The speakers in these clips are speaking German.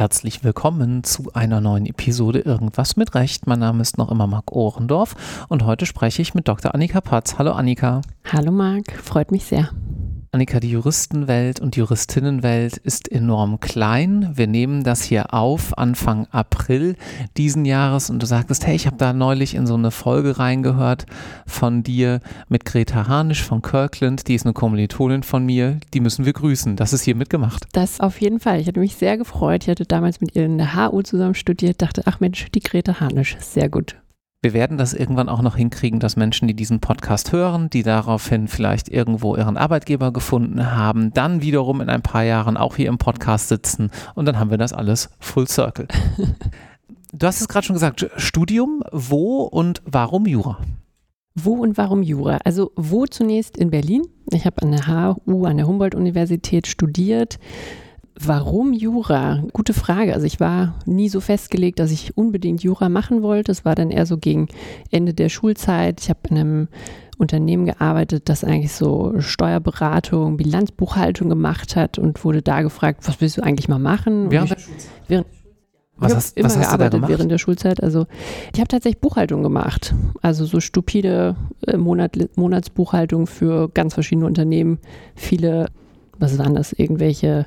Herzlich willkommen zu einer neuen Episode Irgendwas mit Recht. Mein Name ist noch immer Marc Ohrendorf und heute spreche ich mit Dr. Annika Patz. Hallo Annika. Hallo Marc, freut mich sehr. Annika, die Juristenwelt und Juristinnenwelt ist enorm klein. Wir nehmen das hier auf Anfang April diesen Jahres und du sagtest, hey, ich habe da neulich in so eine Folge reingehört von dir mit Greta Harnisch von Kirkland, die ist eine Kommilitonin von mir, die müssen wir grüßen. Das ist hiermit gemacht. Das auf jeden Fall. Ich hatte mich sehr gefreut. Ich hatte damals mit ihr in der HU zusammen studiert, dachte, ach Mensch, die Greta Harnisch, sehr gut. Wir werden das irgendwann auch noch hinkriegen, dass Menschen, die diesen Podcast hören, die daraufhin vielleicht irgendwo ihren Arbeitgeber gefunden haben, dann wiederum in ein paar Jahren auch hier im Podcast sitzen und dann haben wir das alles full circle. Du hast es gerade schon gesagt, Studium, wo und warum Jura? Wo und warum Jura? Also wo zunächst in Berlin. Ich habe an der HU, an der Humboldt-Universität studiert. Warum Jura? Gute Frage. Also ich war nie so festgelegt, dass ich unbedingt Jura machen wollte. Es war dann eher so gegen Ende der Schulzeit. Ich habe in einem Unternehmen gearbeitet, das eigentlich so Steuerberatung, Bilanzbuchhaltung gemacht hat und wurde da gefragt, was willst du eigentlich mal machen? Während der Schulzeit? Was hast du da gemacht? Während der Schulzeit. Also ich habe tatsächlich Buchhaltung gemacht. Also so stupide Monatsbuchhaltung für ganz verschiedene Unternehmen. Viele, was waren das, irgendwelche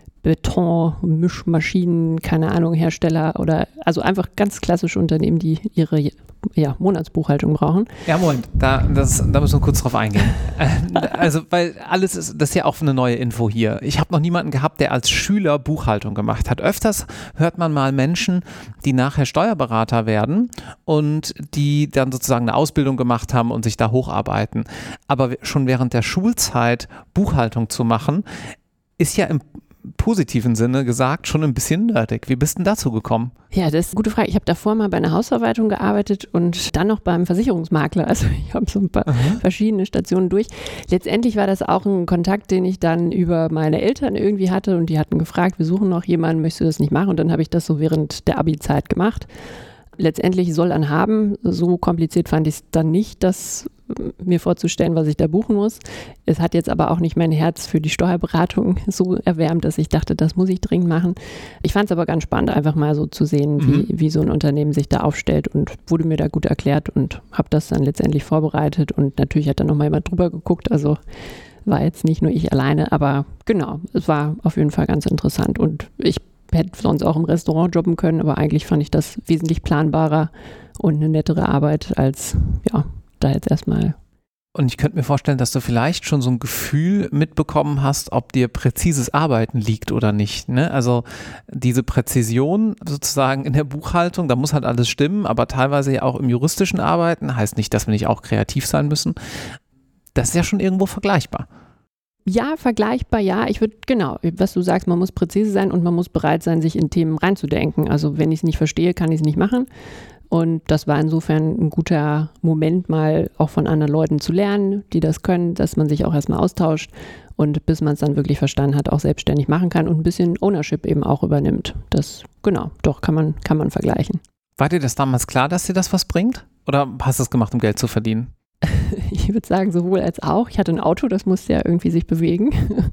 Beton-Mischmaschinen, keine Ahnung, Hersteller oder also einfach ganz klassische Unternehmen, die ihre Monatsbuchhaltung brauchen. Ja, Moment, da müssen wir kurz drauf eingehen. Also, weil das ist ja auch eine neue Info hier. Ich habe noch niemanden gehabt, der als Schüler Buchhaltung gemacht hat. Öfters hört man mal Menschen, die nachher Steuerberater werden und die dann sozusagen eine Ausbildung gemacht haben und sich da hocharbeiten. Aber schon während der Schulzeit Buchhaltung zu machen, ist ja im positiven Sinne gesagt schon ein bisschen nerdig. Wie bist denn dazu gekommen? Ja, das ist eine gute Frage. Ich habe davor mal bei einer Hausverwaltung gearbeitet und dann noch beim Versicherungsmakler. Also ich habe so ein paar verschiedene Stationen durch. Letztendlich war das auch ein Kontakt, den ich dann über meine Eltern irgendwie hatte und die hatten gefragt, wir suchen noch jemanden, möchtest du das nicht machen? Und dann habe ich das so während der Abi-Zeit gemacht. Letztendlich soll an haben, so kompliziert fand ich es dann nicht, das mir vorzustellen, was ich da buchen muss. Es hat jetzt aber auch nicht mein Herz für die Steuerberatung so erwärmt, dass ich dachte, das muss ich dringend machen. Ich fand es aber ganz spannend, einfach mal so zu sehen, wie so ein Unternehmen sich da aufstellt und wurde mir da gut erklärt und habe das dann letztendlich vorbereitet und natürlich hat dann nochmal jemand drüber geguckt, also war jetzt nicht nur ich alleine, aber genau, es war auf jeden Fall ganz interessant und ich hätte sonst auch im Restaurant jobben können, aber eigentlich fand ich das wesentlich planbarer und eine nettere Arbeit als, da jetzt erstmal. Und ich könnte mir vorstellen, dass du vielleicht schon so ein Gefühl mitbekommen hast, ob dir präzises Arbeiten liegt oder nicht, ne? Also diese Präzision sozusagen in der Buchhaltung, da muss halt alles stimmen, aber teilweise ja auch im juristischen Arbeiten, heißt nicht, dass wir nicht auch kreativ sein müssen. Das ist ja schon irgendwo vergleichbar. Ja, vergleichbar, ja. Ich würde, genau, was du sagst, man muss präzise sein und man muss bereit sein, sich in Themen reinzudenken. Also wenn ich es nicht verstehe, kann ich es nicht machen. Und das war insofern ein guter Moment, mal auch von anderen Leuten zu lernen, die das können, dass man sich auch erstmal austauscht und bis man es dann wirklich verstanden hat, auch selbstständig machen kann und ein bisschen Ownership eben auch übernimmt. Das, genau, doch kann man vergleichen. War dir das damals klar, dass dir das was bringt? Oder hast du es gemacht, um Geld zu verdienen? Ich würde sagen, sowohl als auch. Ich hatte ein Auto, das musste ja irgendwie sich bewegen.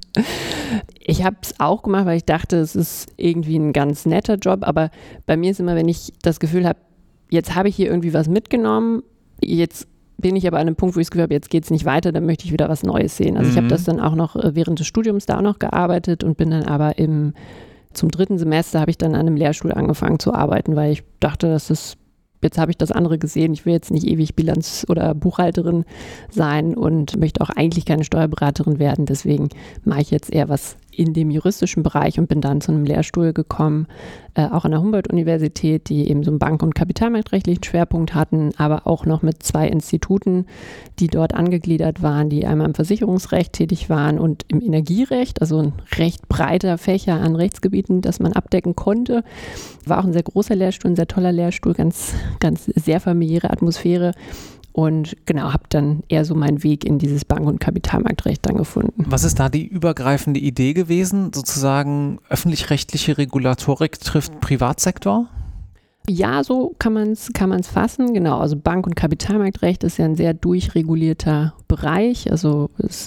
Ich habe es auch gemacht, weil ich dachte, es ist irgendwie ein ganz netter Job. Aber bei mir ist immer, wenn ich das Gefühl habe, jetzt habe ich hier irgendwie was mitgenommen, jetzt bin ich aber an einem Punkt, wo ich das Gefühl habe, jetzt geht es nicht weiter, dann möchte ich wieder was Neues sehen. Also ich habe das dann auch noch während des Studiums da auch noch gearbeitet und bin dann aber zum 3. Semester habe ich dann an einem Lehrstuhl angefangen zu arbeiten, weil ich dachte, jetzt habe ich das andere gesehen, ich will jetzt nicht ewig Bilanz- oder Buchhalterin sein und möchte auch eigentlich keine Steuerberaterin werden. Deswegen mache ich jetzt eher was in dem juristischen Bereich und bin dann zu einem Lehrstuhl gekommen, auch an der Humboldt-Universität, die eben so einen bank- und kapitalmarktrechtlichen Schwerpunkt hatten, aber auch noch mit 2 Instituten, die dort angegliedert waren, die einmal im Versicherungsrecht tätig waren und im Energierecht, also ein recht breiter Fächer an Rechtsgebieten, das man abdecken konnte. War auch ein sehr großer Lehrstuhl, ein sehr toller Lehrstuhl, ganz, ganz sehr familiäre Atmosphäre. Und genau, habe dann eher so meinen Weg in dieses Bank- und Kapitalmarktrecht dann gefunden. Was ist da die übergreifende Idee gewesen? Sozusagen öffentlich-rechtliche Regulatorik trifft Privatsektor? Ja, so kann man's fassen. Genau, also Bank- und Kapitalmarktrecht ist ja ein sehr durchregulierter Bereich. Also es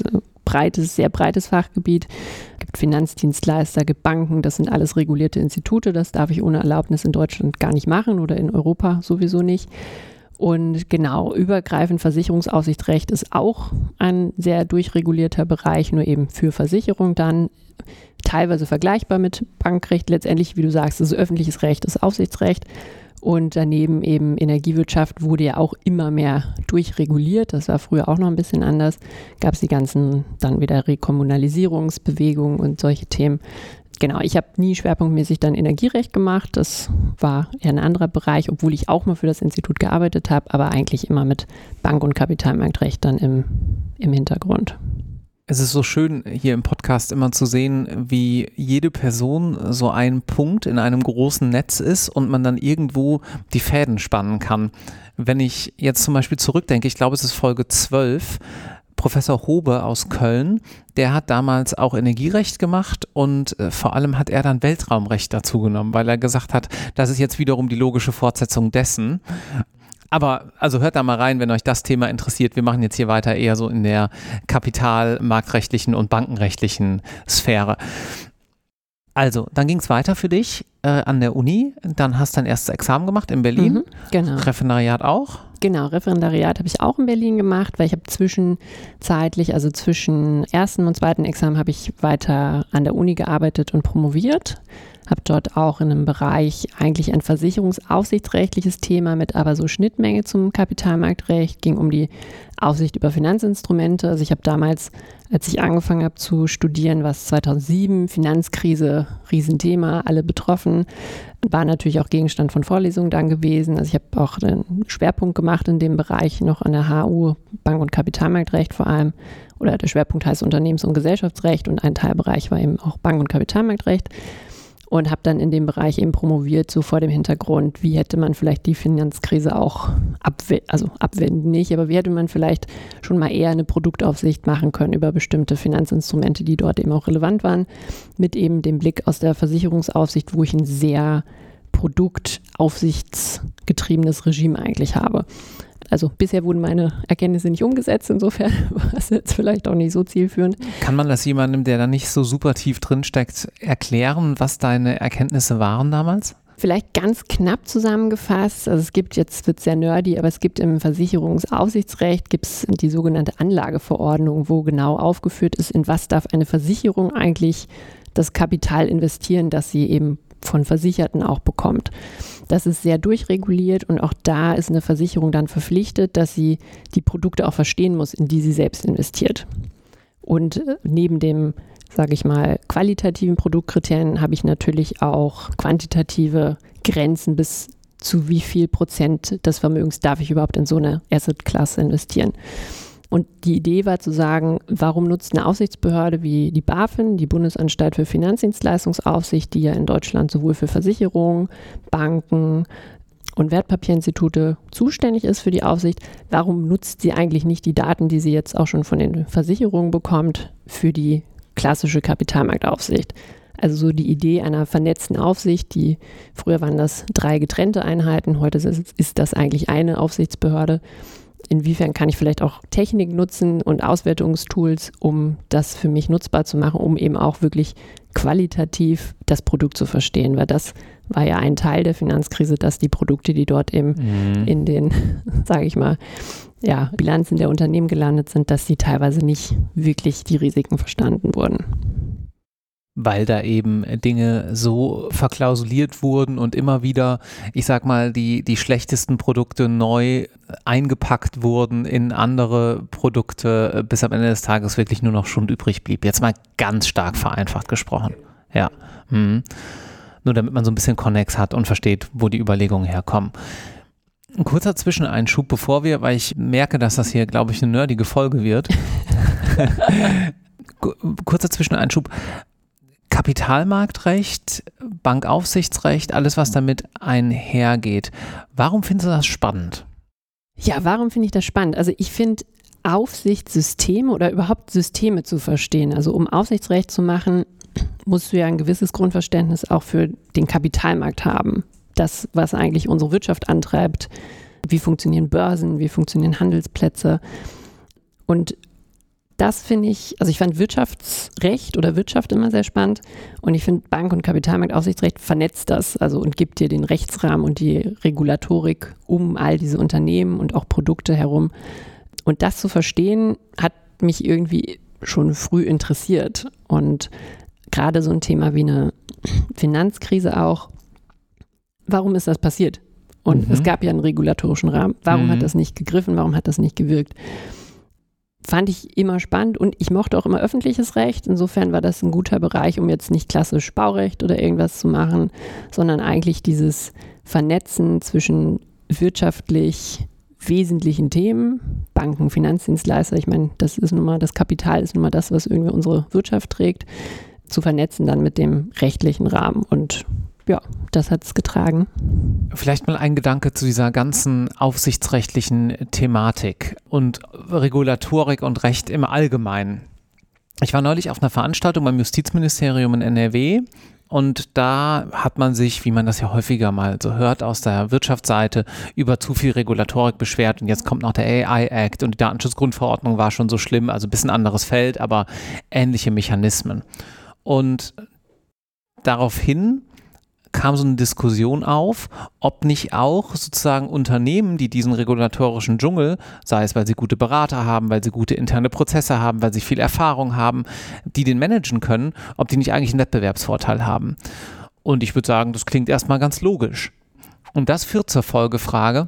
sehr breites Fachgebiet. Es gibt Finanzdienstleister, gibt Banken, das sind alles regulierte Institute. Das darf ich ohne Erlaubnis in Deutschland gar nicht machen oder in Europa sowieso nicht. Und genau, übergreifend Versicherungsaufsichtsrecht ist auch ein sehr durchregulierter Bereich, nur eben für Versicherung dann, teilweise vergleichbar mit Bankrecht. Letztendlich, wie du sagst, ist öffentliches Recht, ist Aufsichtsrecht. Und daneben eben Energiewirtschaft wurde ja auch immer mehr durchreguliert. Das war früher auch noch ein bisschen anders. Gab es die ganzen dann wieder Rekommunalisierungsbewegungen und solche Themen. Genau, ich habe nie schwerpunktmäßig dann Energierecht gemacht. Das war eher ein anderer Bereich, obwohl ich auch mal für das Institut gearbeitet habe, aber eigentlich immer mit Bank- und Kapitalmarktrecht dann im Hintergrund. Es ist so schön, hier im Podcast immer zu sehen, wie jede Person so ein Punkt in einem großen Netz ist und man dann irgendwo die Fäden spannen kann. Wenn ich jetzt zum Beispiel zurückdenke, ich glaube, es ist Folge 12, Professor Hobe aus Köln, der hat damals auch Energierecht gemacht und vor allem hat er dann Weltraumrecht dazu genommen, weil er gesagt hat, das ist jetzt wiederum die logische Fortsetzung dessen. Aber also hört da mal rein, wenn euch das Thema interessiert. Wir machen jetzt hier weiter eher so in der kapitalmarktrechtlichen und bankenrechtlichen Sphäre. Also, dann ging es weiter für dich an der Uni. Dann hast du dein erstes Examen gemacht in Berlin. Genau. Referendariat auch? Genau, Referendariat habe ich auch in Berlin gemacht, weil ich habe zwischenzeitlich, also zwischen ersten und zweiten Examen habe ich weiter an der Uni gearbeitet und promoviert. Habe dort auch in einem Bereich eigentlich ein versicherungsaufsichtsrechtliches Thema mit aber so Schnittmenge zum Kapitalmarktrecht, ging um die Aufsicht über Finanzinstrumente. Also ich habe damals, als ich angefangen habe zu studieren, was 2007, Finanzkrise, Riesenthema, alle betroffen, war natürlich auch Gegenstand von Vorlesungen dann gewesen. Also ich habe auch einen Schwerpunkt gemacht in dem Bereich noch an der HU, Bank- und Kapitalmarktrecht vor allem. Oder der Schwerpunkt heißt Unternehmens- und Gesellschaftsrecht und ein Teilbereich war eben auch Bank- und Kapitalmarktrecht. Und habe dann in dem Bereich eben promoviert, so vor dem Hintergrund, wie hätte man vielleicht die Finanzkrise auch abwenden nicht, aber wie hätte man vielleicht schon mal eher eine Produktaufsicht machen können über bestimmte Finanzinstrumente, die dort eben auch relevant waren, mit eben dem Blick aus der Versicherungsaufsicht, wo ich ein sehr produktaufsichtsgetriebenes Regime eigentlich habe. Also bisher wurden meine Erkenntnisse nicht umgesetzt, insofern war es jetzt vielleicht auch nicht so zielführend. Kann man das jemandem, der da nicht so super tief drinsteckt, erklären, was deine Erkenntnisse waren damals? Vielleicht ganz knapp zusammengefasst, also es gibt, jetzt wird es sehr nerdy, aber es gibt im Versicherungsaufsichtsrecht gibt's die sogenannte Anlageverordnung, wo genau aufgeführt ist, in was darf eine Versicherung eigentlich das Kapital investieren, das sie eben von Versicherten auch bekommt. Das ist sehr durchreguliert und auch da ist eine Versicherung dann verpflichtet, dass sie die Produkte auch verstehen muss, in die sie selbst investiert. Und neben dem, sage ich mal, qualitativen Produktkriterien habe ich natürlich auch quantitative Grenzen, bis zu wie viel Prozent des Vermögens darf ich überhaupt in so eine Asset-Klasse investieren. Und die Idee war zu sagen, warum nutzt eine Aufsichtsbehörde wie die BaFin, die Bundesanstalt für Finanzdienstleistungsaufsicht, die ja in Deutschland sowohl für Versicherungen, Banken und Wertpapierinstitute zuständig ist für die Aufsicht, warum nutzt sie eigentlich nicht die Daten, die sie jetzt auch schon von den Versicherungen bekommt, für die klassische Kapitalmarktaufsicht? Also so die Idee einer vernetzten Aufsicht, früher waren das 3 getrennte Einheiten, heute ist das eigentlich eine Aufsichtsbehörde. Inwiefern kann ich vielleicht auch Technik nutzen und Auswertungstools, um das für mich nutzbar zu machen, um eben auch wirklich qualitativ das Produkt zu verstehen, weil das war ja ein Teil der Finanzkrise, dass die Produkte, die dort eben in den, sage ich mal, ja, Bilanzen der Unternehmen gelandet sind, dass die teilweise nicht wirklich die Risiken verstanden wurden. Weil da eben Dinge so verklausuliert wurden und immer wieder, ich sag mal, die schlechtesten Produkte neu eingepackt wurden in andere Produkte, bis am Ende des Tages wirklich nur noch Schund übrig blieb. Jetzt mal ganz stark vereinfacht gesprochen. Ja. Nur damit man so ein bisschen Konnex hat und versteht, wo die Überlegungen herkommen. Ein kurzer Zwischeneinschub, weil ich merke, dass das hier, glaube ich, eine nerdige Folge wird. Kurzer Zwischeneinschub. Kapitalmarktrecht, Bankaufsichtsrecht, alles, was damit einhergeht. Warum findest du das spannend? Ja, warum finde ich das spannend? Also ich finde Aufsichtssysteme oder überhaupt Systeme zu verstehen. Also um Aufsichtsrecht zu machen, musst du ja ein gewisses Grundverständnis auch für den Kapitalmarkt haben. Das, was eigentlich unsere Wirtschaft antreibt. Wie funktionieren Börsen, wie funktionieren Handelsplätze? Und Das finde ich, also ich fand Wirtschaftsrecht oder Wirtschaft immer sehr spannend und ich finde Bank- und Kapitalmarktaufsichtsrecht vernetzt das und gibt dir den Rechtsrahmen und die Regulatorik um all diese Unternehmen und auch Produkte herum. Und das zu verstehen, hat mich irgendwie schon früh interessiert. Und gerade so ein Thema wie eine Finanzkrise auch, warum ist das passiert? Und es gab ja einen regulatorischen Rahmen. Warum hat das nicht gegriffen? Warum hat das nicht gewirkt? Fand ich immer spannend und ich mochte auch immer öffentliches Recht. Insofern war das ein guter Bereich, um jetzt nicht klassisch Baurecht oder irgendwas zu machen, sondern eigentlich dieses Vernetzen zwischen wirtschaftlich wesentlichen Themen, Banken, Finanzdienstleister, ich meine, das Kapital ist nun mal das, was irgendwie unsere Wirtschaft trägt, zu vernetzen dann mit dem rechtlichen Rahmen und ja, das hat es getragen. Vielleicht mal ein Gedanke zu dieser ganzen aufsichtsrechtlichen Thematik und Regulatorik und Recht im Allgemeinen. Ich war neulich auf einer Veranstaltung beim Justizministerium in NRW und da hat man sich, wie man das ja häufiger mal so hört, aus der Wirtschaftsseite über zu viel Regulatorik beschwert und jetzt kommt noch der AI-Act und die Datenschutzgrundverordnung war schon so schlimm, also ein bisschen anderes Feld, aber ähnliche Mechanismen. Und daraufhin kam so eine Diskussion auf, ob nicht auch sozusagen Unternehmen, die diesen regulatorischen Dschungel, sei es, weil sie gute Berater haben, weil sie gute interne Prozesse haben, weil sie viel Erfahrung haben, die den managen können, ob die nicht eigentlich einen Wettbewerbsvorteil haben. Und ich würde sagen, das klingt erstmal ganz logisch. Und das führt zur Folgefrage: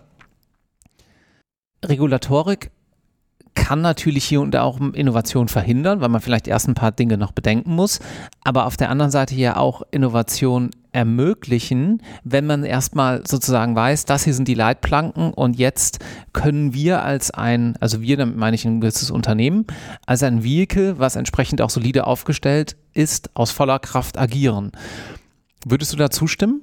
Regulatorik kann natürlich hier und da auch Innovation verhindern, weil man vielleicht erst ein paar Dinge noch bedenken muss, aber auf der anderen Seite ja auch Innovation ermöglichen, wenn man erstmal sozusagen weiß, das hier sind die Leitplanken und jetzt können wir also wir, damit meine ich ein gewisses Unternehmen, als ein Vehikel, was entsprechend auch solide aufgestellt ist, aus voller Kraft agieren. Würdest du da zustimmen?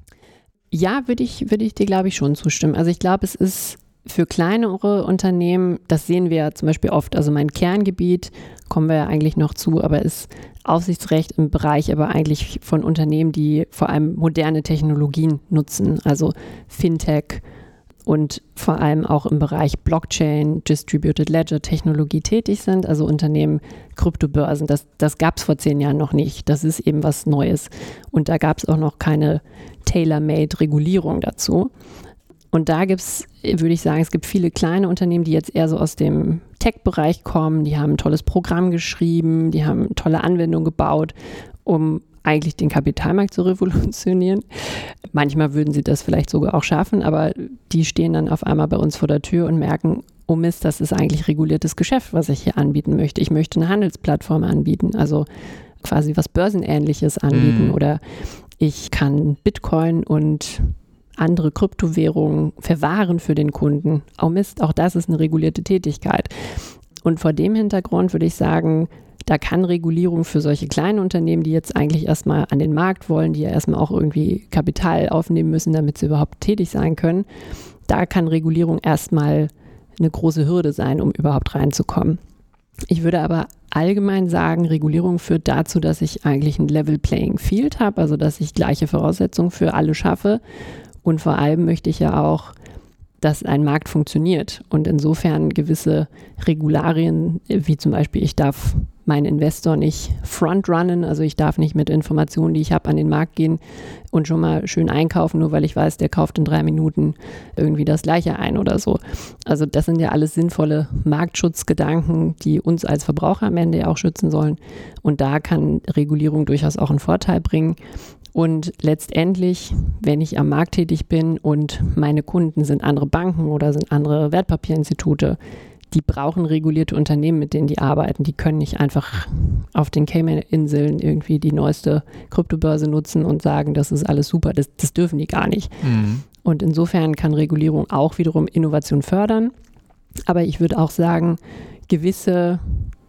Ja, würde ich dir, glaube ich, schon zustimmen. Also ich glaube, es ist für kleinere Unternehmen, das sehen wir ja zum Beispiel oft, also mein Kerngebiet, kommen wir ja eigentlich noch zu, aber ist Aufsichtsrecht im Bereich aber eigentlich von Unternehmen, die vor allem moderne Technologien nutzen, also Fintech und vor allem auch im Bereich Blockchain, Distributed Ledger Technologie tätig sind, also Unternehmen, Kryptobörsen, das gab es vor 10 Jahren noch nicht, das ist eben was Neues und da gab es auch noch keine tailor-made Regulierung dazu. Und da würde ich sagen, es gibt viele kleine Unternehmen, die jetzt eher so aus dem Tech-Bereich kommen, die haben ein tolles Programm geschrieben, die haben tolle Anwendungen gebaut, um eigentlich den Kapitalmarkt zu revolutionieren. Manchmal würden sie das vielleicht sogar auch schaffen, aber die stehen dann auf einmal bei uns vor der Tür und merken, oh Mist, das ist eigentlich reguliertes Geschäft, was ich hier anbieten möchte. Ich möchte eine Handelsplattform anbieten, also quasi was Börsenähnliches anbieten oder ich kann Bitcoin und andere Kryptowährungen verwahren für den Kunden. Oh Mist, auch das ist eine regulierte Tätigkeit. Und vor dem Hintergrund würde ich sagen, da kann Regulierung für solche kleinen Unternehmen, die jetzt eigentlich erstmal an den Markt wollen, die ja erstmal auch irgendwie Kapital aufnehmen müssen, damit sie überhaupt tätig sein können, da kann Regulierung erstmal eine große Hürde sein, um überhaupt reinzukommen. Ich würde aber allgemein sagen, Regulierung führt dazu, dass ich eigentlich ein Level Playing Field habe, also dass ich gleiche Voraussetzungen für alle schaffe. Und vor allem möchte ich ja auch, dass ein Markt funktioniert und insofern gewisse Regularien, wie zum Beispiel, ich darf meinen Investor nicht frontrunnen, also ich darf nicht mit Informationen, die ich habe, an den Markt gehen und schon mal schön einkaufen, nur weil ich weiß, der kauft in 3 Minuten irgendwie das Gleiche ein oder so. Also das sind ja alles sinnvolle Marktschutzgedanken, die uns als Verbraucher am Ende ja auch schützen sollen. Und da kann Regulierung durchaus auch einen Vorteil bringen. Und letztendlich, wenn ich am Markt tätig bin und meine Kunden sind andere Banken oder sind andere Wertpapierinstitute, die brauchen regulierte Unternehmen, mit denen die arbeiten. Die können nicht einfach auf den Cayman-Inseln irgendwie die neueste Kryptobörse nutzen und sagen, das ist alles super. Das dürfen die gar nicht. Und insofern kann Regulierung auch wiederum Innovation fördern. Aber ich würde auch sagen, gewisse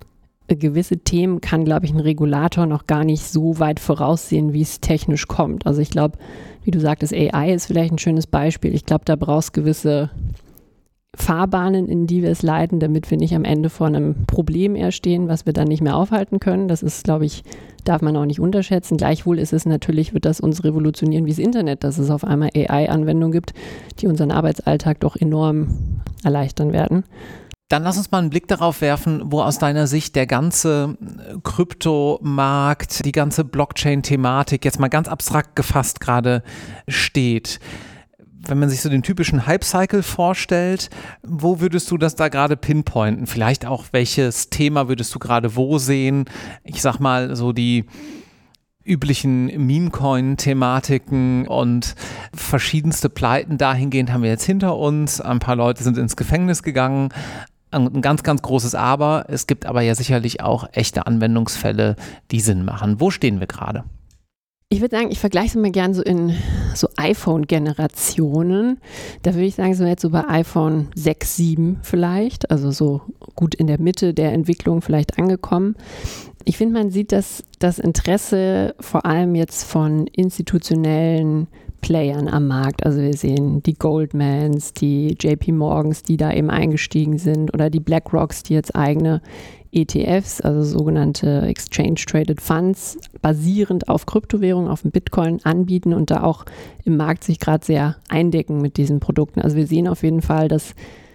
Themen kann, glaube ich, ein Regulator noch gar nicht so weit voraussehen, wie es technisch kommt. Also ich glaube, wie du sagtest, AI ist vielleicht ein schönes Beispiel. Ich glaube, da brauchst gewisse Fahrbahnen, in die wir es leiten, damit wir nicht am Ende vor einem Problem eher stehen, was wir dann nicht mehr aufhalten können. Das ist, glaube ich, darf man auch nicht unterschätzen. Gleichwohl ist es natürlich, wird das uns revolutionieren wie das Internet, dass es auf einmal AI-Anwendungen gibt, die unseren Arbeitsalltag doch enorm erleichtern werden. Dann lass uns mal einen Blick darauf werfen, wo aus deiner Sicht der ganze Kryptomarkt, die ganze Blockchain-Thematik jetzt mal ganz abstrakt gefasst gerade steht. Wenn man sich so den typischen Hype-Cycle vorstellt, wo würdest du das da gerade pinpointen? Vielleicht auch, welches Thema würdest du gerade wo sehen? Ich sag mal, so die üblichen Meme-Coin-Thematiken und verschiedenste Pleiten dahingehend haben wir jetzt hinter uns. Ein paar Leute sind ins Gefängnis gegangen. Ein ganz, ganz großes Aber. Es gibt aber ja sicherlich auch echte Anwendungsfälle, die Sinn machen. Wo stehen wir gerade? Ich würde sagen, ich vergleiche es mal gern so in so iPhone-Generationen. Da würde ich sagen, so jetzt so bei iPhone 6, 7 vielleicht, also so gut in der Mitte der Entwicklung vielleicht angekommen. Ich finde, man sieht, dass das Interesse vor allem jetzt von institutionellen Playern am Markt, also wir sehen die Goldmans, die JP Morgans, die da eben eingestiegen sind oder die BlackRocks, die jetzt eigene ETFs, also sogenannte Exchange Traded Funds, basierend auf Kryptowährungen, auf dem Bitcoin anbieten und da auch im Markt sich gerade sehr eindecken mit diesen Produkten. Also wir sehen auf jeden Fall, dass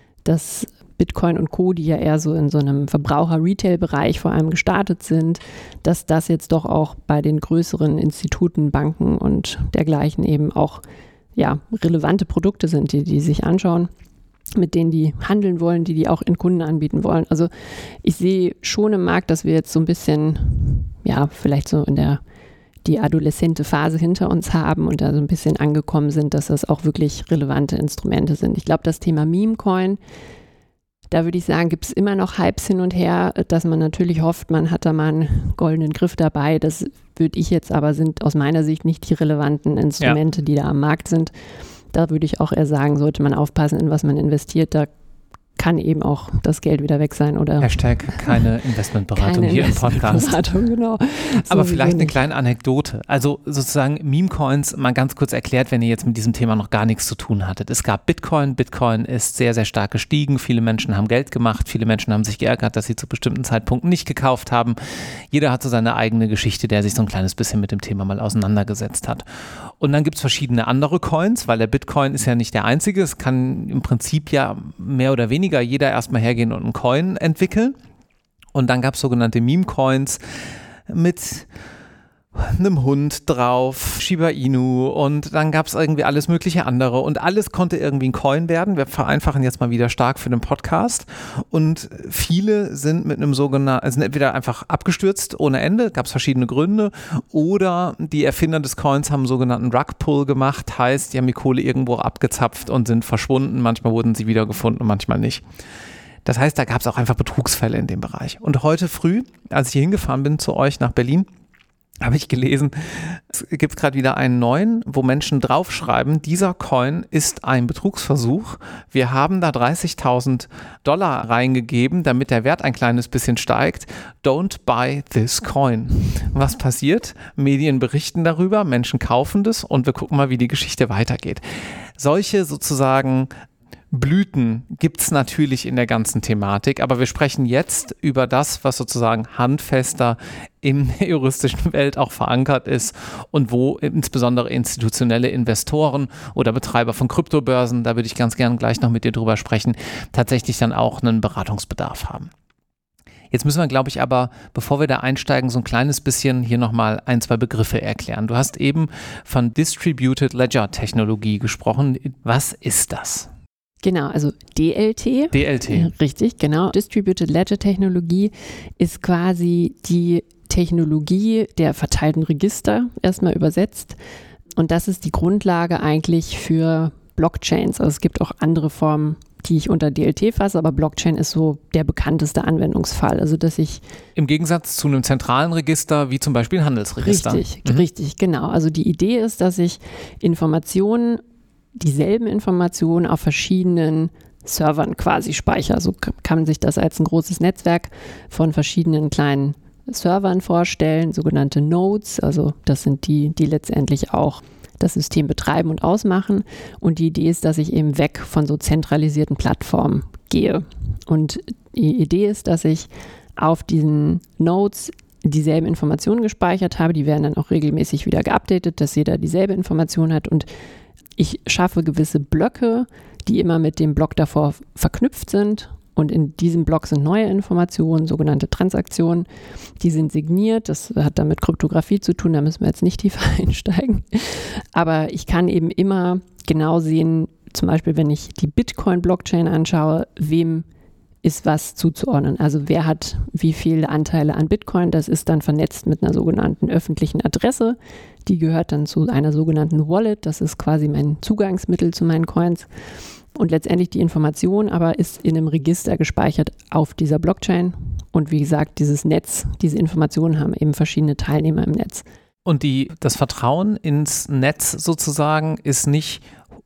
Bitcoin und Co., die ja eher so in so einem Verbraucher-Retail-Bereich vor allem gestartet sind, dass das jetzt doch auch bei den größeren Instituten, Banken und dergleichen eben auch ja, relevante Produkte sind, die sich anschauen, mit denen die handeln wollen, die auch in Kunden anbieten wollen. Also ich sehe schon im Markt, dass wir jetzt so ein bisschen, ja, vielleicht so in die adoleszente Phase hinter uns haben und da so ein bisschen angekommen sind, dass das auch wirklich relevante Instrumente sind. Ich glaube, das Thema Meme-Coin, da würde ich sagen, gibt es immer noch Hypes hin und her, dass man natürlich hofft, man hat da mal einen goldenen Griff dabei. Das würde ich jetzt aber, sind aus meiner Sicht nicht die relevanten Instrumente, die da am Markt sind. Da würde ich auch eher sagen, sollte man aufpassen, in was man investiert. Da kann eben auch das Geld wieder weg sein. Oder Hashtag keine Investmentberatung hier im Podcast. Genau. Aber vielleicht eine kleine Anekdote. Also sozusagen Meme-Coins, mal ganz kurz erklärt, wenn ihr jetzt mit diesem Thema noch gar nichts zu tun hattet. Es gab Bitcoin. Bitcoin ist sehr, sehr stark gestiegen. Viele Menschen haben Geld gemacht. Viele Menschen haben sich geärgert, dass sie zu bestimmten Zeitpunkten nicht gekauft haben. Jeder hat so seine eigene Geschichte, der sich so ein kleines bisschen mit dem Thema mal auseinandergesetzt hat. Und dann gibt es verschiedene andere Coins, weil der Bitcoin ist ja nicht der einzige. Es kann im Prinzip ja mehr oder weniger jeder erstmal hergehen und einen Coin entwickeln. Und dann gab es sogenannte Meme-Coins mit einem Hund drauf, Shiba Inu, und dann gab es irgendwie alles mögliche andere und alles konnte irgendwie ein Coin werden. Wir vereinfachen jetzt mal wieder stark für den Podcast und viele sind mit einem sogenannten, also entweder einfach abgestürzt ohne Ende, gab es verschiedene Gründe, oder die Erfinder des Coins haben einen sogenannten Rug Pull gemacht, heißt, die haben die Kohle irgendwo abgezapft und sind verschwunden, manchmal wurden sie wiedergefunden und manchmal nicht. Das heißt, da gab es auch einfach Betrugsfälle in dem Bereich. Und heute früh, als ich hier hingefahren bin zu euch nach Berlin, habe ich gelesen, es gibt gerade wieder einen neuen, wo Menschen draufschreiben, dieser Coin ist ein Betrugsversuch. Wir haben da $30.000 reingegeben, damit der Wert ein kleines bisschen steigt. Don't buy this coin. Was passiert? Medien berichten darüber, Menschen kaufen das und wir gucken mal, wie die Geschichte weitergeht. Solche sozusagen Blüten gibt es natürlich in der ganzen Thematik, aber wir sprechen jetzt über das, was sozusagen handfester in der juristischen Welt auch verankert ist und wo insbesondere institutionelle Investoren oder Betreiber von Kryptobörsen, da würde ich ganz gern gleich noch mit dir drüber sprechen, tatsächlich dann auch einen Beratungsbedarf haben. Jetzt müssen wir, glaube ich, aber, bevor wir da einsteigen, so ein kleines bisschen hier nochmal ein, zwei Begriffe erklären. Du hast eben von Distributed Ledger Technologie gesprochen. Was ist das? Genau, also DLT. DLT. Richtig, genau. Distributed Ledger Technologie ist quasi die Technologie der verteilten Register, erstmal übersetzt. Und das ist die Grundlage eigentlich für Blockchains. Also es gibt auch andere Formen, die ich unter DLT fasse, aber Blockchain ist so der bekannteste Anwendungsfall. Also dass ich im Gegensatz zu einem zentralen Register, wie zum Beispiel ein Handelsregister. Richtig, genau. Also die Idee ist, dass ich dieselben Informationen auf verschiedenen Servern quasi speichere. So kann man sich das als ein großes Netzwerk von verschiedenen kleinen Servern vorstellen, sogenannte Nodes. Also das sind die letztendlich auch das System betreiben und ausmachen. Und die Idee ist, dass ich eben weg von so zentralisierten Plattformen gehe. Und die Idee ist, dass ich auf diesen Nodes dieselben Informationen gespeichert habe. Die werden dann auch regelmäßig wieder geupdatet, dass jeder dieselbe Information hat. Und ich schaffe gewisse Blöcke, die immer mit dem Block davor verknüpft sind Und in diesem Block sind neue Informationen, sogenannte Transaktionen, die sind signiert. Das hat dann mit Kryptographie zu tun, da müssen wir jetzt nicht tiefer einsteigen. Aber ich kann eben immer genau sehen, zum Beispiel, wenn ich die Bitcoin-Blockchain anschaue, wem ist was zuzuordnen. Also wer hat wie viele Anteile an Bitcoin, das ist dann vernetzt mit einer sogenannten öffentlichen Adresse. Die gehört dann zu einer sogenannten Wallet, das ist quasi mein Zugangsmittel zu meinen Coins. Und letztendlich die Information aber ist in einem Register gespeichert auf dieser Blockchain. Und wie gesagt, dieses Netz, diese Informationen haben eben verschiedene Teilnehmer im Netz. Und das Vertrauen ins Netz sozusagen ist nicht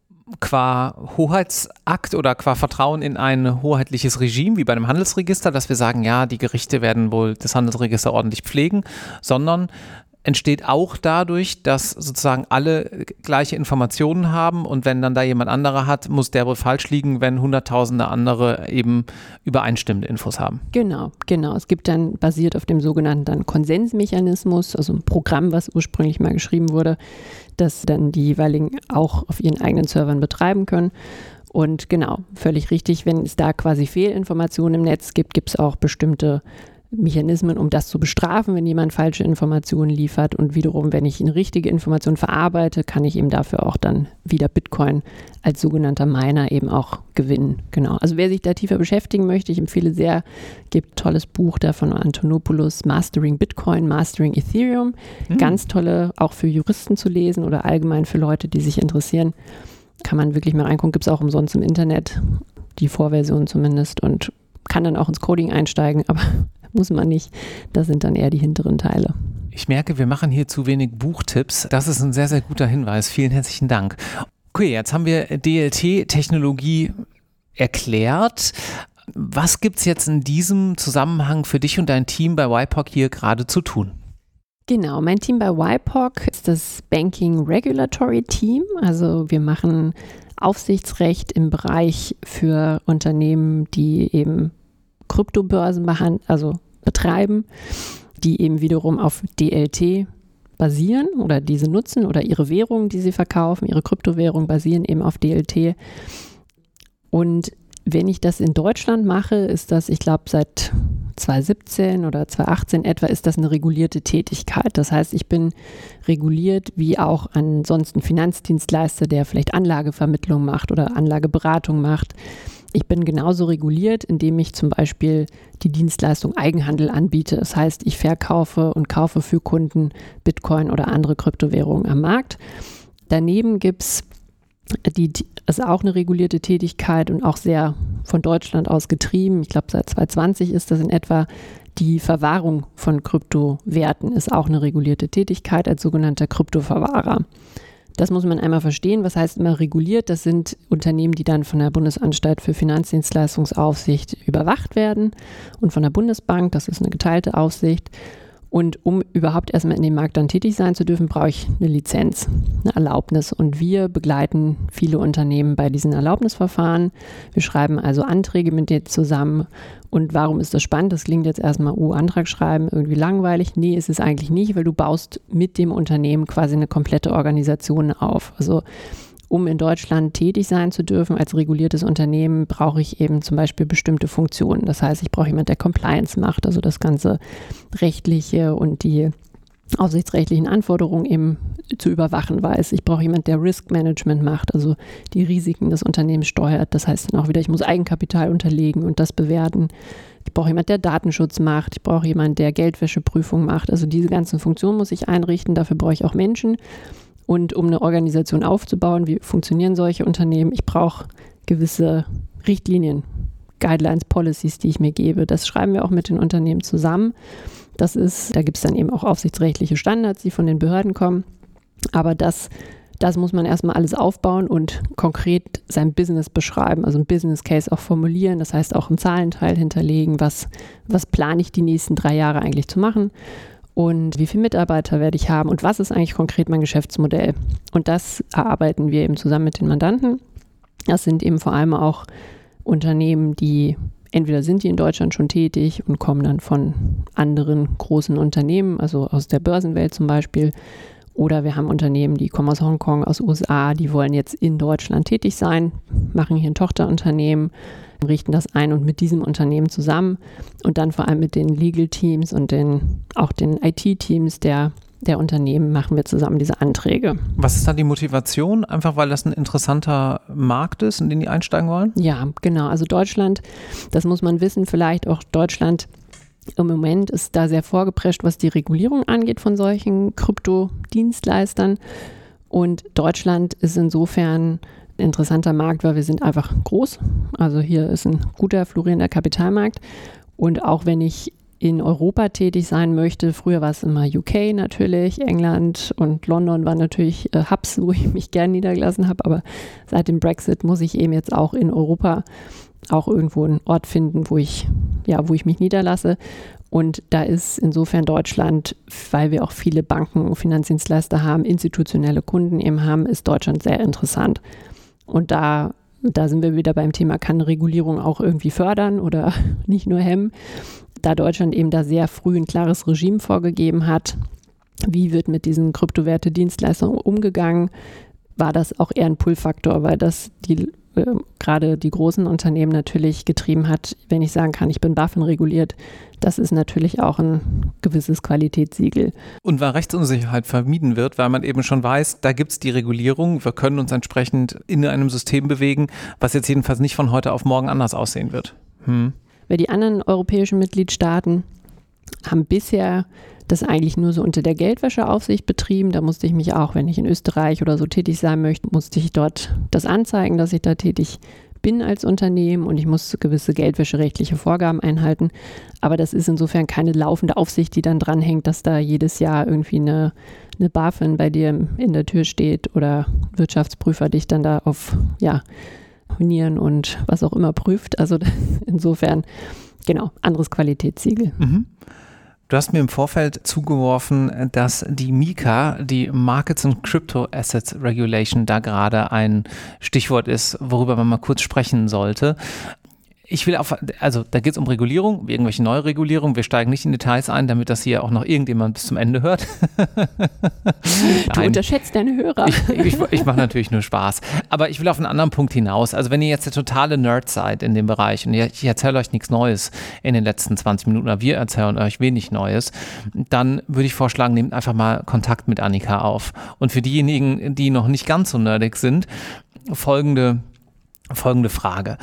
qua Hoheitsakt oder qua Vertrauen in ein hoheitliches Regime, wie bei einem Handelsregister, dass wir sagen, ja, die Gerichte werden wohl das Handelsregister ordentlich pflegen, sondern entsteht auch dadurch, dass sozusagen alle gleiche Informationen haben und wenn dann da jemand anderer hat, muss der wohl falsch liegen, wenn hunderttausende andere eben übereinstimmende Infos haben. Genau. Es gibt dann, basiert auf dem sogenannten dann Konsensmechanismus, also ein Programm, was ursprünglich mal geschrieben wurde, das dann die jeweiligen auch auf ihren eigenen Servern betreiben können. Und genau, völlig richtig, wenn es da quasi Fehlinformationen im Netz gibt, gibt es auch bestimmte Mechanismen, um das zu bestrafen, wenn jemand falsche Informationen liefert. Und wiederum, wenn ich eine richtige Information verarbeite, kann ich eben dafür auch dann wieder Bitcoin als sogenannter Miner eben auch gewinnen. Genau. Also wer sich da tiefer beschäftigen möchte, ich empfehle sehr, gibt ein tolles Buch da von Antonopoulos, Mastering Bitcoin, Mastering Ethereum. Ganz tolle, auch für Juristen zu lesen oder allgemein für Leute, die sich interessieren. Kann man wirklich mal reingucken, gibt es auch umsonst im Internet, die Vorversion zumindest, und kann dann auch ins Coding einsteigen, aber muss man nicht. Das sind dann eher die hinteren Teile. Ich merke, wir machen hier zu wenig Buchtipps. Das ist ein sehr, sehr guter Hinweis. Vielen herzlichen Dank. Okay, jetzt haben wir DLT-Technologie erklärt. Was gibt es jetzt in diesem Zusammenhang für dich und dein Team bei WIPOC hier gerade zu tun? Genau, mein Team bei WIPOC ist das Banking Regulatory Team. Also wir machen Aufsichtsrecht im Bereich für Unternehmen, die eben Kryptobörsen machen, also betreiben, die eben wiederum auf DLT basieren oder diese nutzen oder ihre Währung, die sie verkaufen, ihre Kryptowährung basieren eben auf DLT. Und wenn ich das in Deutschland mache, ist das, ich glaube, seit 2017 oder 2018 etwa, ist das eine regulierte Tätigkeit. Das heißt, ich bin reguliert wie auch ansonsten Finanzdienstleister, der vielleicht Anlagevermittlung macht oder Anlageberatung macht. Ich bin genauso reguliert, indem ich zum Beispiel die Dienstleistung Eigenhandel anbiete. Das heißt, ich verkaufe und kaufe für Kunden Bitcoin oder andere Kryptowährungen am Markt. Daneben gibt es also auch eine regulierte Tätigkeit und auch sehr von Deutschland aus getrieben. Ich glaube, seit 2020 ist das in etwa. Die Verwahrung von Kryptowerten ist auch eine regulierte Tätigkeit als sogenannter Kryptoverwahrer. Das muss man einmal verstehen. Was heißt immer reguliert? Das sind Unternehmen, die dann von der Bundesanstalt für Finanzdienstleistungsaufsicht überwacht werden und von der Bundesbank. Das ist eine geteilte Aufsicht. Und um überhaupt erstmal in dem Markt dann tätig sein zu dürfen, brauche ich eine Lizenz, eine Erlaubnis. Und wir begleiten viele Unternehmen bei diesen Erlaubnisverfahren. Wir schreiben also Anträge mit denen zusammen. Und warum ist das spannend? Das klingt jetzt erstmal, Antrag schreiben, irgendwie langweilig. Nee, ist es eigentlich nicht, weil du baust mit dem Unternehmen quasi eine komplette Organisation auf. Also um in Deutschland tätig sein zu dürfen als reguliertes Unternehmen, brauche ich eben zum Beispiel bestimmte Funktionen. Das heißt, ich brauche jemanden, der Compliance macht, also das ganze Rechtliche und die aufsichtsrechtlichen Anforderungen eben zu überwachen weiß. Ich brauche jemanden, der Risk Management macht, also die Risiken des Unternehmens steuert. Das heißt dann auch wieder, ich muss Eigenkapital unterlegen und das bewerten. Ich brauche jemanden, der Datenschutz macht. Ich brauche jemanden, der Geldwäscheprüfung macht. Also diese ganzen Funktionen muss ich einrichten. Dafür brauche ich auch Menschen. Und um eine Organisation aufzubauen, wie funktionieren solche Unternehmen? Ich brauche gewisse Richtlinien, Guidelines, Policies, die ich mir gebe. Das schreiben wir auch mit den Unternehmen zusammen. Da gibt es dann eben auch aufsichtsrechtliche Standards, die von den Behörden kommen. Aber das muss man erstmal alles aufbauen und konkret sein Business beschreiben, also ein Business Case auch formulieren. Das heißt auch einen Zahlenteil hinterlegen, was plane ich die nächsten 3 Jahre eigentlich zu machen. Und wie viele Mitarbeiter werde ich haben und was ist eigentlich konkret mein Geschäftsmodell? Und das erarbeiten wir eben zusammen mit den Mandanten. Das sind eben vor allem auch Unternehmen, die entweder sind die in Deutschland schon tätig und kommen dann von anderen großen Unternehmen, also aus der Börsenwelt zum Beispiel. Oder wir haben Unternehmen, die kommen aus Hongkong, aus USA, die wollen jetzt in Deutschland tätig sein, machen hier ein Tochterunternehmen. richten das ein und mit diesem Unternehmen zusammen und dann vor allem mit den Legal Teams und auch den IT-Teams der Unternehmen machen wir zusammen diese Anträge. Was ist da die Motivation? Einfach weil das ein interessanter Markt ist, in den die einsteigen wollen? Ja, genau. Also Deutschland, das muss man wissen, vielleicht auch Deutschland im Moment ist da sehr vorgeprescht, was die Regulierung angeht von solchen Kryptodienstleistern. Und Deutschland ist insofern ein interessanter Markt, weil wir sind einfach groß. Also hier ist ein guter, florierender Kapitalmarkt. Und auch wenn ich in Europa tätig sein möchte, früher war es immer UK natürlich, England und London waren natürlich Hubs, wo ich mich gern niedergelassen habe. Aber seit dem Brexit muss ich eben jetzt auch in Europa auch irgendwo einen Ort finden, wo ich mich niederlasse. Und da ist insofern Deutschland, weil wir auch viele Banken, Finanzdienstleister haben, institutionelle Kunden eben haben, ist Deutschland sehr interessant. Und da sind wir wieder beim Thema, kann Regulierung auch irgendwie fördern oder nicht nur hemmen. Da Deutschland eben da sehr früh ein klares Regime vorgegeben hat, wie wird mit diesen Kryptowerte-Dienstleistungen umgegangen, war das auch eher ein Pull-Faktor, weil das gerade die großen Unternehmen natürlich getrieben hat, wenn ich sagen kann, ich bin BaFin reguliert, das ist natürlich auch ein gewisses Qualitätssiegel. Und weil Rechtsunsicherheit vermieden wird, weil man eben schon weiß, da gibt es die Regulierung, wir können uns entsprechend in einem System bewegen, was jetzt jedenfalls nicht von heute auf morgen anders aussehen wird. Weil die anderen europäischen Mitgliedstaaten haben bisher das eigentlich nur so unter der Geldwäscheaufsicht betrieben. Da musste ich mich auch, wenn ich in Österreich oder so tätig sein möchte, musste ich dort das anzeigen, dass ich da tätig bin als Unternehmen und ich muss gewisse geldwäscherechtliche Vorgaben einhalten. Aber das ist insofern keine laufende Aufsicht, die dann dranhängt, dass da jedes Jahr irgendwie eine BaFin bei dir in der Tür steht oder Wirtschaftsprüfer dich dann da auf Nieren und was auch immer prüft. Also insofern, genau, anderes Qualitätssiegel. Du hast mir im Vorfeld zugeworfen, dass die MiCA, die Markets and Crypto Assets Regulation, da gerade ein Stichwort ist, worüber man mal kurz sprechen sollte. Da geht es um Regulierung, irgendwelche Neuregulierung. Wir steigen nicht in Details ein, damit das hier auch noch irgendjemand bis zum Ende hört. Du unterschätzt deine Hörer. Ich mache natürlich nur Spaß. Aber ich will auf einen anderen Punkt hinaus. Also wenn ihr jetzt der totale Nerd seid in dem Bereich und ich erzähle euch nichts Neues in den letzten 20 Minuten oder wir erzählen euch wenig Neues, dann würde ich vorschlagen, nehmt einfach mal Kontakt mit Annika auf. Und für diejenigen, die noch nicht ganz so nerdig sind, folgende Frage.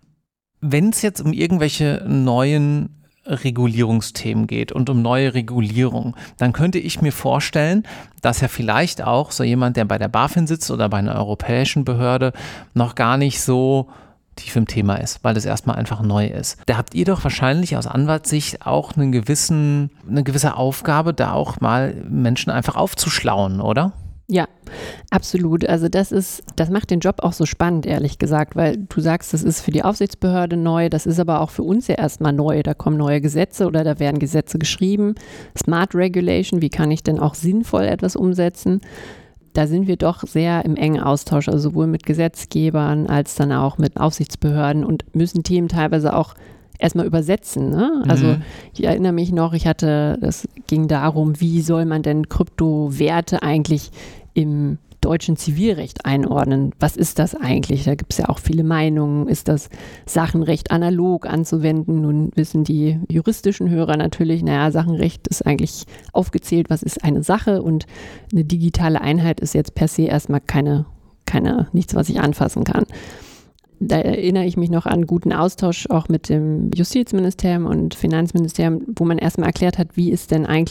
Wenn es jetzt um irgendwelche neuen Regulierungsthemen geht und um neue Regulierung, dann könnte ich mir vorstellen, dass ja vielleicht auch so jemand, der bei der BaFin sitzt oder bei einer europäischen Behörde, noch gar nicht so tief im Thema ist, weil das erstmal einfach neu ist. Da habt ihr doch wahrscheinlich aus Anwaltssicht auch eine gewisse Aufgabe, da auch mal Menschen einfach aufzuschlauen, oder? Ja, absolut. Also das macht den Job auch so spannend, ehrlich gesagt, weil du sagst, das ist für die Aufsichtsbehörde neu, das ist aber auch für uns ja erstmal neu. Da kommen neue Gesetze oder da werden Gesetze geschrieben. Smart Regulation, wie kann ich denn auch sinnvoll etwas umsetzen? Da sind wir doch sehr im engen Austausch, also sowohl mit Gesetzgebern als dann auch mit Aufsichtsbehörden und müssen Themen teilweise auch erstmal übersetzen. Ne? Also ich erinnere mich noch, das ging darum, wie soll man denn Kryptowerte eigentlich im deutschen Zivilrecht einordnen? Was ist das eigentlich? Da gibt es ja auch viele Meinungen. Ist das Sachenrecht analog anzuwenden? Nun wissen die juristischen Hörer natürlich, Sachenrecht ist eigentlich aufgezählt, was ist eine Sache und eine digitale Einheit ist jetzt per se erstmal nichts, was ich anfassen kann. Da erinnere ich mich noch an guten Austausch auch mit dem Justizministerium und Finanzministerium, wo man erstmal erklärt hat, wie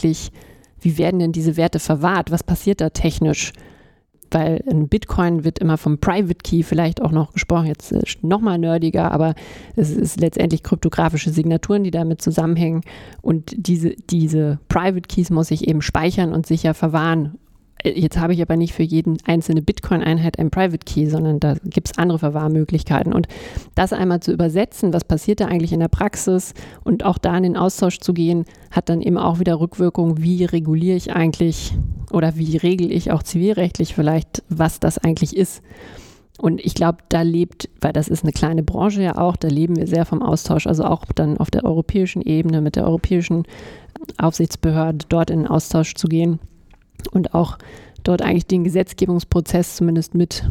werden denn diese Werte verwahrt? Was passiert da technisch? Weil ein Bitcoin wird immer vom Private Key vielleicht auch noch gesprochen, jetzt nochmal nerdiger, aber es ist letztendlich kryptografische Signaturen, die damit zusammenhängen und diese Private Keys muss ich eben speichern und sicher verwahren. Jetzt habe ich aber nicht für jeden einzelne Bitcoin-Einheit einen Private Key, sondern da gibt es andere Verwahrmöglichkeiten. Und das einmal zu übersetzen, was passiert da eigentlich in der Praxis und auch da in den Austausch zu gehen, hat dann eben auch wieder Rückwirkungen, wie reguliere ich eigentlich oder wie regle ich auch zivilrechtlich vielleicht, was das eigentlich ist. Und ich glaube, weil das ist eine kleine Branche ja auch, da leben wir sehr vom Austausch, also auch dann auf der europäischen Ebene mit der europäischen Aufsichtsbehörde dort in den Austausch zu gehen. Und auch dort eigentlich den Gesetzgebungsprozess zumindest mit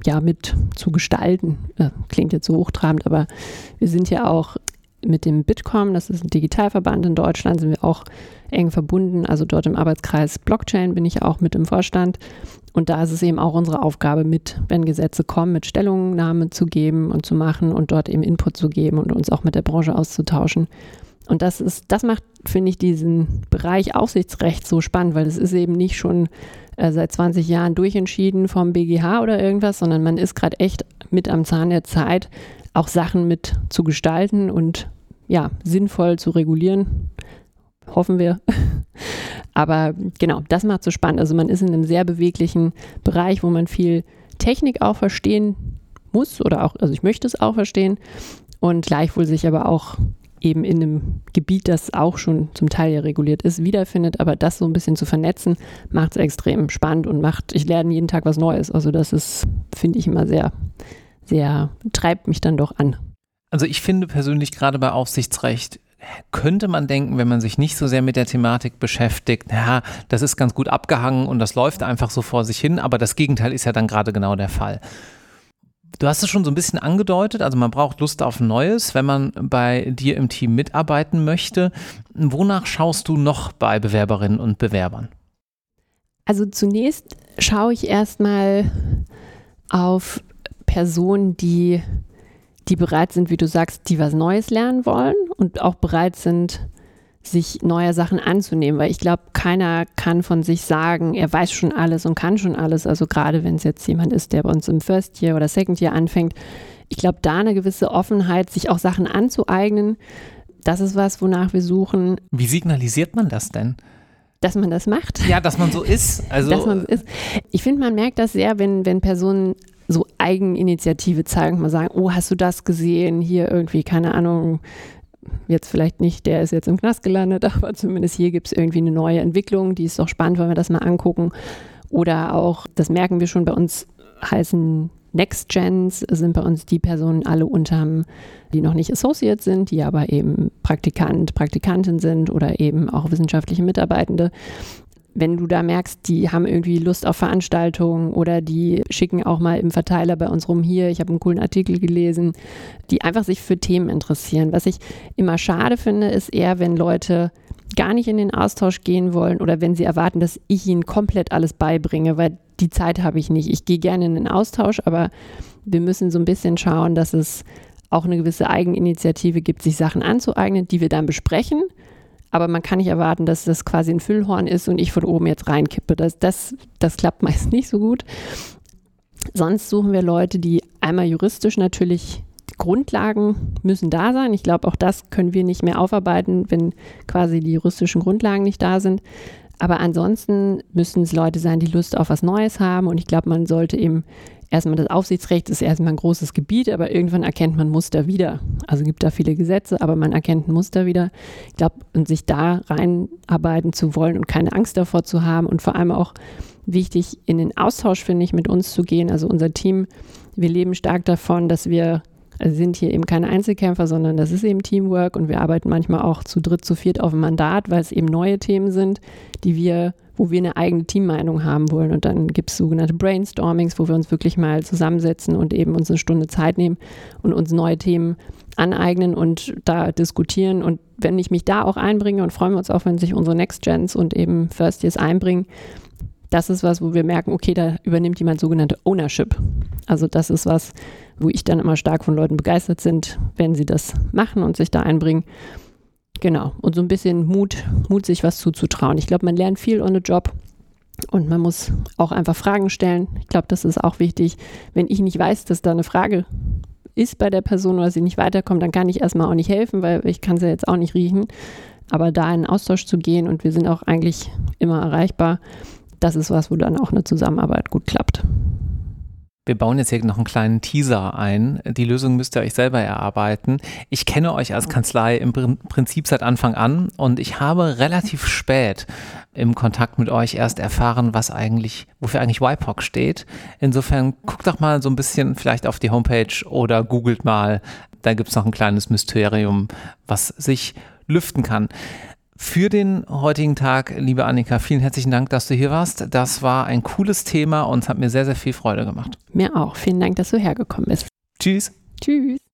mit zu gestalten. Klingt jetzt so hochtrabend, aber wir sind ja auch mit dem Bitkom, das ist ein Digitalverband in Deutschland, sind wir auch eng verbunden. Also dort im Arbeitskreis Blockchain bin ich auch mit im Vorstand. Und da ist es eben auch unsere Aufgabe, wenn Gesetze kommen, mit Stellungnahme zu geben und zu machen und dort eben Input zu geben und uns auch mit der Branche auszutauschen. Und das macht, finde ich, diesen Bereich Aufsichtsrecht so spannend, weil es ist eben nicht schon seit 20 Jahren durchentschieden vom BGH oder irgendwas, sondern man ist gerade echt mit am Zahn der Zeit, auch Sachen mit zu gestalten und sinnvoll zu regulieren, hoffen wir. Aber genau, das macht so spannend. Also man ist in einem sehr beweglichen Bereich, wo man viel Technik auch verstehen muss also ich möchte es auch verstehen und gleichwohl sich aber auch eben in einem Gebiet, das auch schon zum Teil ja reguliert ist, wiederfindet. Aber das so ein bisschen zu vernetzen, macht es extrem spannend und ich lerne jeden Tag was Neues. Also das ist, finde ich, immer sehr, sehr, treibt mich dann doch an. Also ich finde persönlich gerade bei Aufsichtsrecht könnte man denken, wenn man sich nicht so sehr mit der Thematik beschäftigt, das ist ganz gut abgehangen und das läuft einfach so vor sich hin, aber das Gegenteil ist ja dann gerade genau der Fall. Du hast es schon so ein bisschen angedeutet, also man braucht Lust auf Neues, wenn man bei dir im Team mitarbeiten möchte. Wonach schaust du noch bei Bewerberinnen und Bewerbern? Also zunächst schaue ich erstmal auf Personen, die bereit sind, wie du sagst, die was Neues lernen wollen und auch bereit sind, sich neue Sachen anzunehmen, weil ich glaube, keiner kann von sich sagen, er weiß schon alles und kann schon alles, also gerade wenn es jetzt jemand ist, der bei uns im First Year oder Second Year anfängt, ich glaube, da eine gewisse Offenheit, sich auch Sachen anzueignen, das ist was, wonach wir suchen. Wie signalisiert man das denn? Dass man das macht? Ja, dass man so ist. Dass man so ist. Ich finde, man merkt das sehr, wenn Personen so Eigeninitiative zeigen und mal sagen, oh, hast du das gesehen? Hier irgendwie, keine Ahnung, jetzt vielleicht nicht, der ist jetzt im Knast gelandet, aber zumindest hier gibt es irgendwie eine neue Entwicklung, die ist doch spannend, wenn wir das mal angucken. Oder auch, das merken wir schon, bei uns heißen Next Gens, sind bei uns die Personen alle die noch nicht Associate sind, die aber eben Praktikantin sind oder eben auch wissenschaftliche Mitarbeitende. Wenn du da merkst, die haben irgendwie Lust auf Veranstaltungen oder die schicken auch mal im Verteiler bei uns rum, hier, ich habe einen coolen Artikel gelesen, die einfach sich für Themen interessieren. Was ich immer schade finde, ist eher, wenn Leute gar nicht in den Austausch gehen wollen oder wenn sie erwarten, dass ich ihnen komplett alles beibringe, weil die Zeit habe ich nicht. Ich gehe gerne in den Austausch, aber wir müssen so ein bisschen schauen, dass es auch eine gewisse Eigeninitiative gibt, sich Sachen anzueignen, die wir dann besprechen. Aber man kann nicht erwarten, dass das quasi ein Füllhorn ist und ich von oben jetzt reinkippe. Das klappt meist nicht so gut. Sonst suchen wir Leute, die einmal juristisch natürlich, die Grundlagen müssen da sein. Ich glaube, auch das können wir nicht mehr aufarbeiten, wenn quasi die juristischen Grundlagen nicht da sind. Aber ansonsten müssen es Leute sein, die Lust auf was Neues haben. Und ich glaube, man sollte eben erstmal, das Aufsichtsrecht ist erstmal ein großes Gebiet, aber irgendwann erkennt man Muster wieder. Also gibt da viele Gesetze, aber man erkennt ein Muster wieder. Ich glaube, und sich da reinarbeiten zu wollen und keine Angst davor zu haben und vor allem auch wichtig, in den Austausch, finde ich, mit uns zu gehen. Also unser Team, wir leben stark davon, dass wir sind hier eben keine Einzelkämpfer, sondern das ist eben Teamwork und wir arbeiten manchmal auch zu dritt, zu viert auf dem Mandat, weil es eben neue Themen sind, wo wir eine eigene Teammeinung haben wollen. Und dann gibt es sogenannte Brainstormings, wo wir uns wirklich mal zusammensetzen und eben uns eine Stunde Zeit nehmen und uns neue Themen aneignen und da diskutieren. Und wenn ich mich da auch einbringe, und freuen wir uns auch, wenn sich unsere Next Gens und eben First Years einbringen, das ist was, wo wir merken, okay, da übernimmt jemand sogenannte Ownership. Also das ist was, wo ich dann immer stark von Leuten begeistert sind, wenn sie das machen und sich da einbringen. Genau. Und so ein bisschen Mut, sich was zuzutrauen. Ich glaube, man lernt viel on the job und man muss auch einfach Fragen stellen. Ich glaube, das ist auch wichtig. Wenn ich nicht weiß, dass da eine Frage ist bei der Person oder sie nicht weiterkommt, dann kann ich erstmal auch nicht helfen, weil ich kann sie jetzt auch nicht riechen. Aber da in den Austausch zu gehen und wir sind auch eigentlich immer erreichbar, das ist was, wo dann auch eine Zusammenarbeit gut klappt. Wir bauen jetzt hier noch einen kleinen Teaser ein. Die Lösung müsst ihr euch selber erarbeiten. Ich kenne euch als Kanzlei im Prinzip seit Anfang an und ich habe relativ spät im Kontakt mit euch erst erfahren, wofür eigentlich WIPOC steht. Insofern guckt doch mal so ein bisschen vielleicht auf die Homepage oder googelt mal. Da gibt es noch ein kleines Mysterium, was sich lüften kann. für den heutigen Tag, liebe Annika. Vielen herzlichen Dank, dass du hier warst. Das war ein cooles Thema und es hat mir sehr, sehr viel Freude gemacht. Mir auch. Vielen Dank, dass du hergekommen bist. Tschüss. Tschüss.